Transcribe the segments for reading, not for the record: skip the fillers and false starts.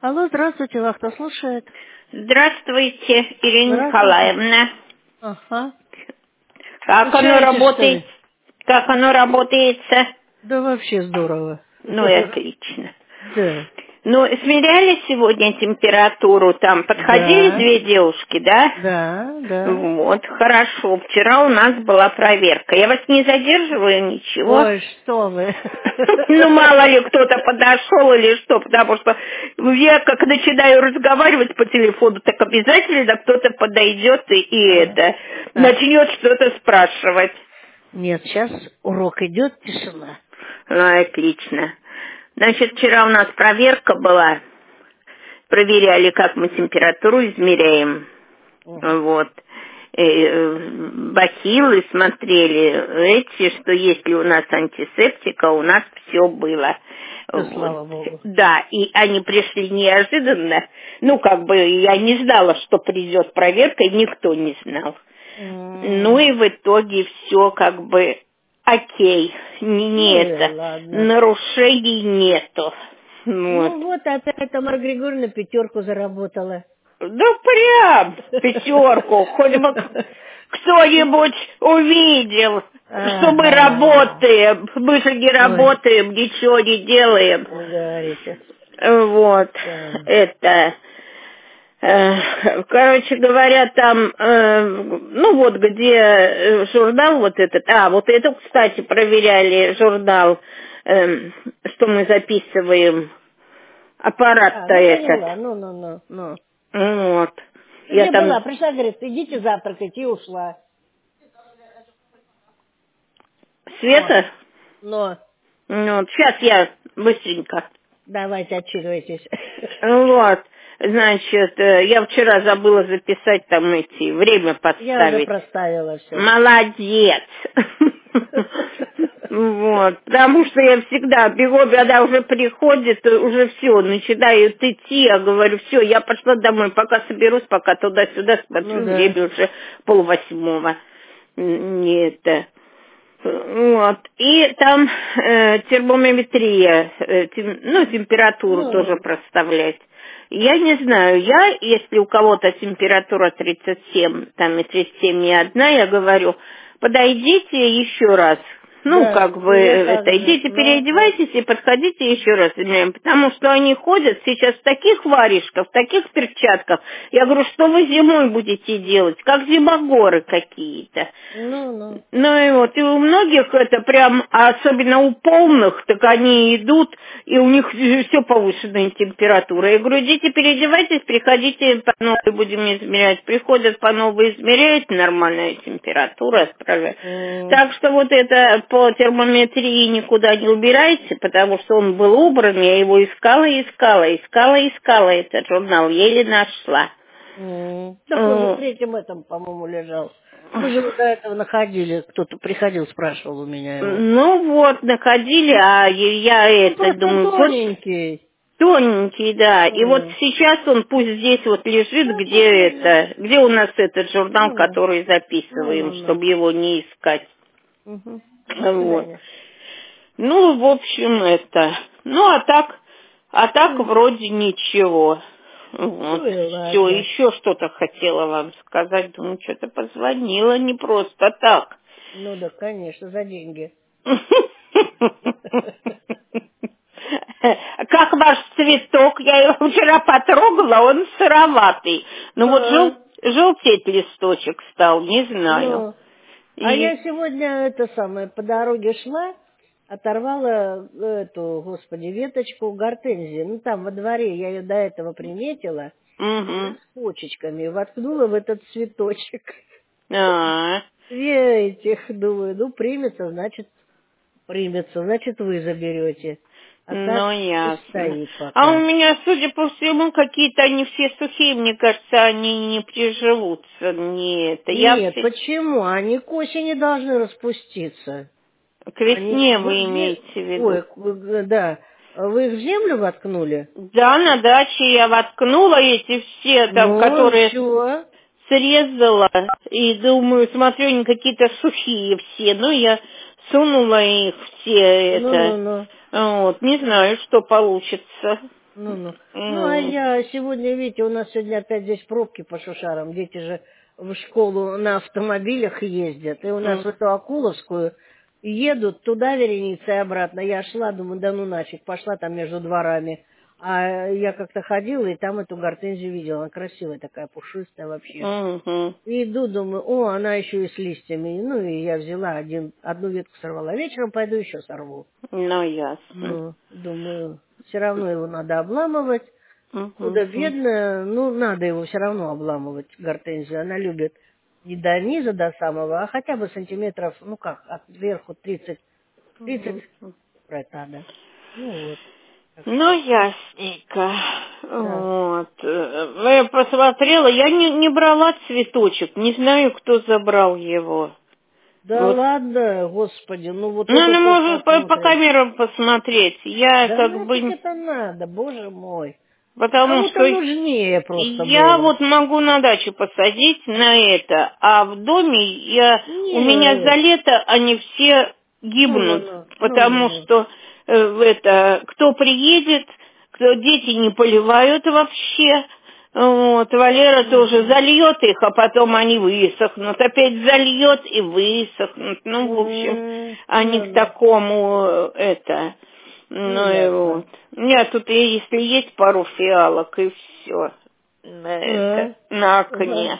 Алло, здравствуйте, вас кто слушает? Здравствуйте, Ирина Здравствуйте. Николаевна. Ага. Как оно Скучаете, что работает? ли? Как оно работается? Да вообще здорово. Ну и отлично. Да. Ну, смеряли сегодня температуру там? Подходили Да. две девушки, да? Да, да. Вот, хорошо. Вчера у нас была проверка. Я вас не задерживаю, ничего? Ой, что вы. Ну, мало ли кто-то подошел или что, потому что я как начинаю разговаривать по телефону, так обязательно кто-то подойдет и начнет что-то спрашивать. Нет, сейчас урок идет, тишина. Ну, отлично. Значит, вчера у нас проверка была. Проверяли, как мы температуру измеряем. Угу. Вот. Бахилы смотрели, что есть ли у нас антисептика, у нас все было. Да, Вот. слава богу. Да, и они пришли неожиданно. Ну, как бы я не знала, что придет проверка, и никто не знал. Ну и в итоге все как бы окей. Ну и Это. ладно. Нарушений нету. Вот. Ну вот, опять Тамара Григорьевна 5 заработала. Да прям 5. Хоть бы кто-нибудь увидел, что мы Ага. работаем. Мы же не Ой, работаем, ничего не делаем. не говорите. Вот. Да. Это. Короче говоря, там, ну вот где журнал вот этот, вот это, кстати, проверяли журнал, что мы записываем, аппарат-то Ну этот. поняла, ну. Вот. Я Где там... была? Пришла, говорит, идите завтракать, и ушла. Света? Но, Вот, сейчас я быстренько. давайте, отчитывайтесь. Вот. Значит, я вчера забыла записать там время Я уже подставить. проставила все. Молодец. Вот, потому что я всегда бегу, когда уже приходит, уже все, начинают идти, я говорю, все, я пошла домой, пока соберусь, пока туда-сюда смотрю, Ну да. время уже 7:30. Не это. Вот. И там термометрия, температуру тоже Ну, проставлять. Я не знаю, если у кого-то температура 37, там и 37,1, я говорю, подойдите еще раз. Ну, да, как бы, и я так же. идите Ну. переодевайтесь и подходите еще раз. Потому что они ходят сейчас в таких варежках, в таких перчатках. Я говорю, что вы зимой будете делать? Как зимогоры какие-то. Ну. Ну и вот, и у многих это прям, особенно у полных, так они идут, и у них все повышенная температура. Я говорю, идите переодевайтесь, приходите, по новой будем измерять. Приходят по новой измеряют, нормальная температура, отправляют. Так что вот это по термометрии никуда не убирайте, потому что он был убран, я его искала этот журнал, еле нашла. Так он же в третьем этом, по-моему, лежал. Мы же его до этого находили. Кто-то приходил, спрашивал у меня его. Ну вот, находили, а я Он просто думаю, тоненький. тоненький, да. И вот М. сейчас он пусть здесь вот лежит, Да, пусть лежит. где у нас этот журнал, Ну. который записываем, Ну. чтобы его не искать. До Вот. свидания. Ну, в общем, Ну, а так вроде ничего. Вот. Ну и Все, ладно. еще что-то хотела вам сказать. Думаю, что-то позвонила не просто так. Ну да, конечно, за деньги. Как ваш цветок? Я его вчера потрогала, он сыроватый. Ну вот желтеть листочек стал, не знаю. Ну, а я И... сегодня по дороге шла, оторвала господи, веточку гортензии. Ну, там во дворе я ее до этого приметила. Мгм. С почечками. Воткнула в этот цветочек. А, Две этих, думаю, примется, значит вы заберете. А так ну, пусть ясно. стоит А у пока. меня, судя по всему, какие-то они все сухие, мне кажется, они не приживутся. Не это. Нет, почему? Они к осени должны распуститься. К Они весне вы вы где? имеете в виду? Ой, да. Вы их в землю воткнули? Да, на даче я воткнула эти все там, Ну, и которые чего? срезала, и думаю, смотрю, они какие-то сухие все. Ну, я сунула их все Ну. Вот, не знаю, что получится. Ну, а я сегодня, видите, у нас сегодня опять здесь пробки по Шушарам. Дети же в школу на автомобилях ездят. И у нас в эту Акуловскую едут туда вереницы и обратно. Я шла, думаю, да ну нафиг, пошла там между дворами. А я как-то ходила, и там эту гортензию видела. Она красивая такая, пушистая вообще. И иду, думаю, о, она еще и с листьями. Ну, и я взяла одну ветку сорвала. Вечером пойду еще сорву. Ну, ясно. Ну, думаю, все равно его надо обламывать. Худо-бедно, ну, надо его все равно обламывать, гортензию. Она любит не до низа, до самого, а хотя бы сантиметров, ну как, отверху 30 брать надо. Ну, вот. Ну, ясненько. Да. Вот. Я посмотрела, я не брала цветочек, не знаю, кто забрал его. Да вот. Ладно, господи, ну вот ну, это она может по камерам посмотреть. Я да как бы... это надо, боже мой. Потому Кому-то что нужнее просто я было. вот могу на даче посадить на это, а в доме у меня за лето они все гибнут, потому что кто приедет, дети не поливают вообще. Вот, Валера тоже зальет их, а потом они высохнут, опять зальет и высохнут. Ну, в общем, они к такому Ну и вот. У меня тут, если есть пару фиалок, и все. На окне.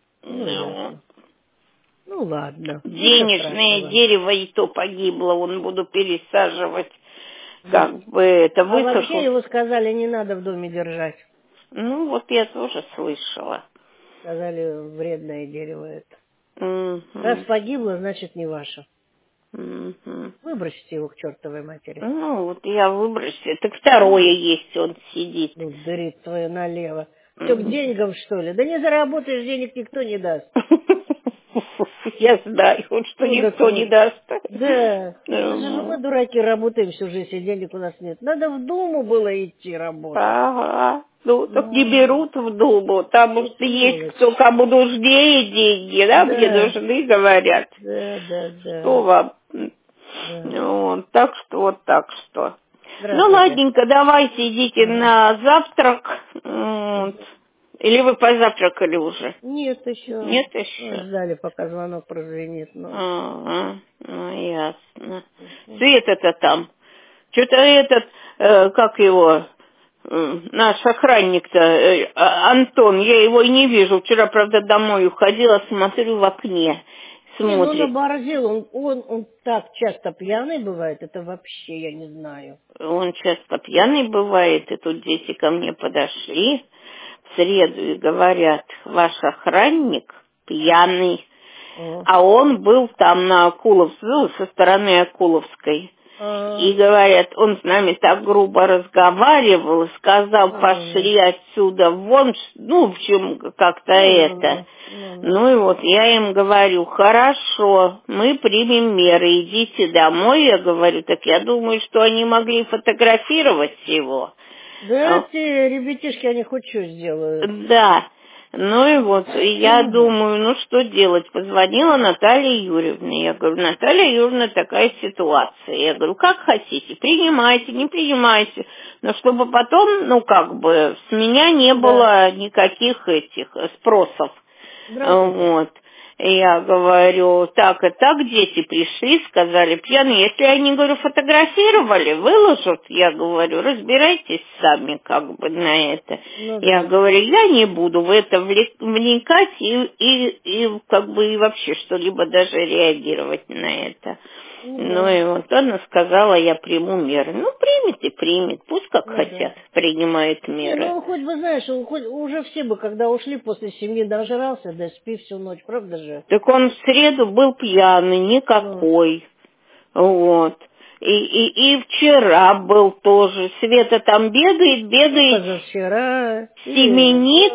Ну ладно. Денежное дерево и то погибло, буду пересаживать. Как бы это высохло. А вообще его сказали, не надо в доме держать. Ну, вот я тоже слышала. Сказали, вредное дерево это. Раз погибло, значит не ваше. Выбросите его к чертовой матери. Ну, вот я выбросила. Так второе есть, он сидит. Ну, дырит твою налево. Все к деньгам, что ли? Да не заработаешь, денег никто не даст. Я знаю, что никто не даст. Да. Мы, дураки, работаем всю жизнь, и денег у нас нет. Надо в Думу было идти работать. Ага. Ну, так не берут в Думу. Там уж есть кто, кому нужнее деньги, да? Мне нужны, говорят. Да. Что вам? Вот, так что, вот так что. Ну, ладненько, давайте идите на завтрак. Вот. Или вы позавтракали уже? Нет еще. Нет еще? Ждали, пока звонок прозвенит. Ну, ясно. Света-то там. Что-то как его, наш охранник-то, Антон, я его и не вижу. Вчера, правда, домой уходила, смотрю в окне. Смотрит. Не, ну наборзил, он так часто пьяный бывает, это вообще я не знаю. Он часто пьяный бывает, и тут дети ко мне подошли в среду и говорят, ваш охранник пьяный, а он был там на Акуловской, со стороны Акуловской. И говорят, он с нами так грубо разговаривал, сказал, пошли отсюда вон, ну, в общем, как-то это. Ну и вот я им говорю, хорошо, мы примем меры, идите домой. Я говорю, так я думаю, что они могли фотографировать его. Да, эти ребятишки, они хоть что сделают. Да. Ну и вот, я думаю, ну что делать? Позвонила Наталья Юрьевна. Я говорю, Наталья Юрьевна, такая ситуация. Я говорю, как хотите, принимайте, не принимайте. Но чтобы потом, ну как бы, с меня не было никаких спросов. Вот. Я говорю, так и так, дети пришли, сказали, пьяные. Если они, говорю, фотографировали, выложат, я говорю, разбирайтесь сами, как бы, на это. Я говорю, я не буду в это вникать и как бы, и вообще что-либо даже реагировать на это. Ну и вот она сказала, я приму меры. Ну, примет и примет, пусть как хотят, принимают меры. Ну, хоть бы, знаешь, уже все бы, когда ушли после семьи, дожрался, да спи всю ночь, правда же? Так он в среду был пьяный, никакой. Вот. И вчера был тоже. Света там бегает. Позавчера. Семенит.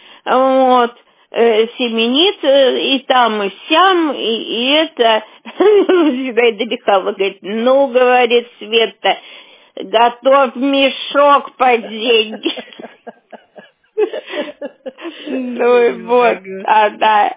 Вот. Семенит и там, и сям, и это. Зинаида Михайловна говорит, ну, говорит Света, готовь мешок под деньги. Ну и вот, она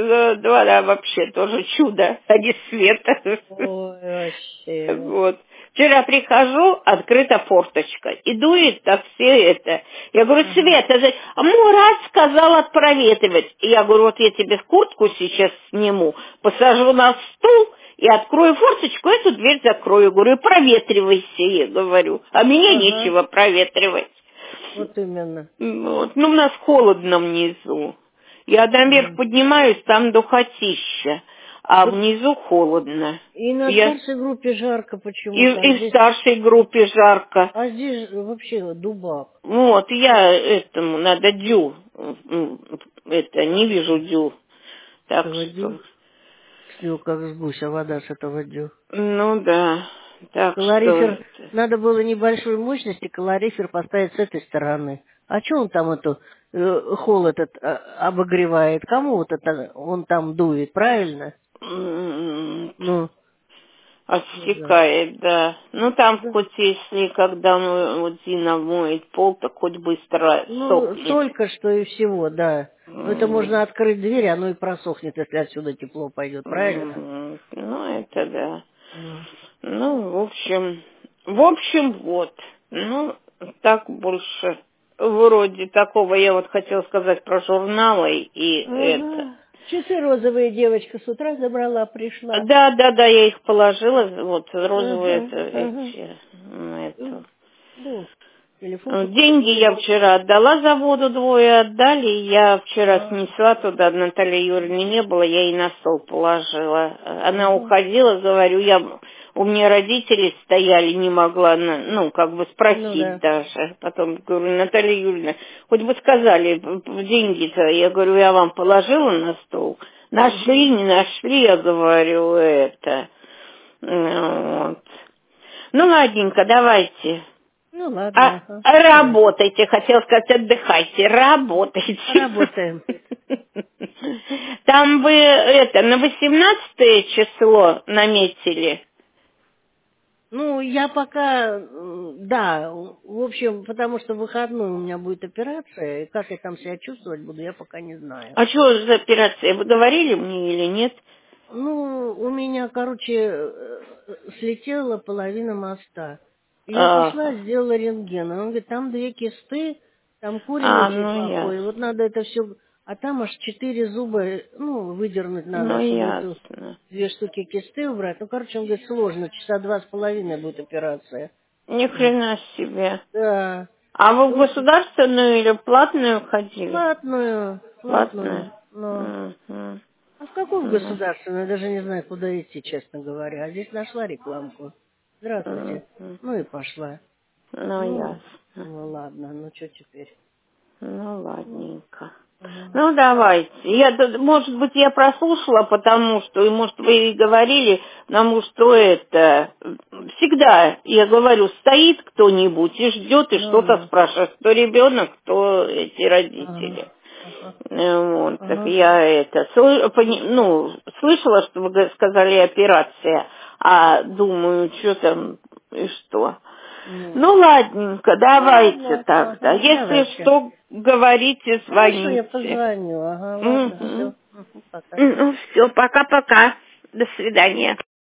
вообще тоже чудо, а не Света. Ой, вообще. Вот. Вчера прихожу, открыта форточка, и дует так все это. Я говорю, Света, Мурат сказал проветривать. И я говорю, вот я тебе куртку сейчас сниму, посажу на стул и открою форточку, эту дверь закрою. Говорю, и проветривайся, я говорю. А мне нечего проветривать. Вот именно. Вот. Ну, у нас холодно внизу. Я наверх поднимаюсь, там духотища, а внизу холодно. И на старшей группе жарко почему-то. И в старшей группе жарко. А здесь вообще дубак. Вот, я этому надо дю. Это, не вижу дю. Так Этого что... дю? Слил как с гуся вода с этого дю. Ну да. Так Калорифер, что... надо было небольшой мощности калорифер поставить с этой стороны. А что он там холл этот обогревает? Кому вот это он там дует, правильно? Ну, Отсекает, да. Ну там хоть если, когда вот Зина моет пол, так хоть быстро сохнет. Только что и всего, да. Но это можно открыть дверь, оно и просохнет, если отсюда тепло пойдет, правильно? Ну, это да. Ну, в общем, вот. Ну, так больше. Вроде такого я вот хотела сказать про журналы и это. Часы розовые девочка с утра забрала, пришла. Да, я их положила, вот, розовые эти, телефон. Деньги я вчера отдала за воду, двое отдали, я вчера снесла туда, Натальи Юрьевны не было, я ей на стол положила. Она уходила, говорю, у меня родители стояли, не могла, спросить даже. Потом говорю, Наталья Юрьевна, хоть бы сказали, деньги-то, я говорю, я вам положила на стол. Нашли, не нашли, я говорю, это. Вот. Ну, ладненько, давайте. Ну, ладно. Работайте, хотела сказать, отдыхайте, работайте. Работаем. Там вы, на 18 число наметили? Ну, я пока, да, в общем, потому что в выходной у меня будет операция, и как я там себя чувствовать буду, я пока не знаю. А что за операция? Вы говорили мне или нет? Ну, у меня, слетела половина моста. И я пошла, сделала рентген. Он говорит, там 2 кисты, там корень очень плохой. Вот надо это все... А там аж 4 зуба, выдернуть надо, чтобы 2 штуки кисты убрать. Он говорит, сложно, часа 2,5 будет операция. Ни хрена себе. Да. А вы в государственную или платную ходили? Платную. Ну. А в какую государственную? Я даже не знаю, куда идти, честно говоря. А здесь нашла рекламку. Здравствуйте. Ну и пошла. Ясно. Ну ладно, что теперь? Ну ладненько. Ну давайте. Может быть, я прослушала, потому что, и может вы и говорили, потому что это всегда, я говорю, стоит кто-нибудь и ждет, и что-то спрашивает. Кто ребенок, кто эти родители. Вот, так я слышала, что вы сказали операция, а думаю, что там и что. Ну, ладненько, давайте тогда. Если что, говорите, звоните. Хорошо, я позвоню. Ладно, все. Пока. Ну, все, пока-пока. До свидания.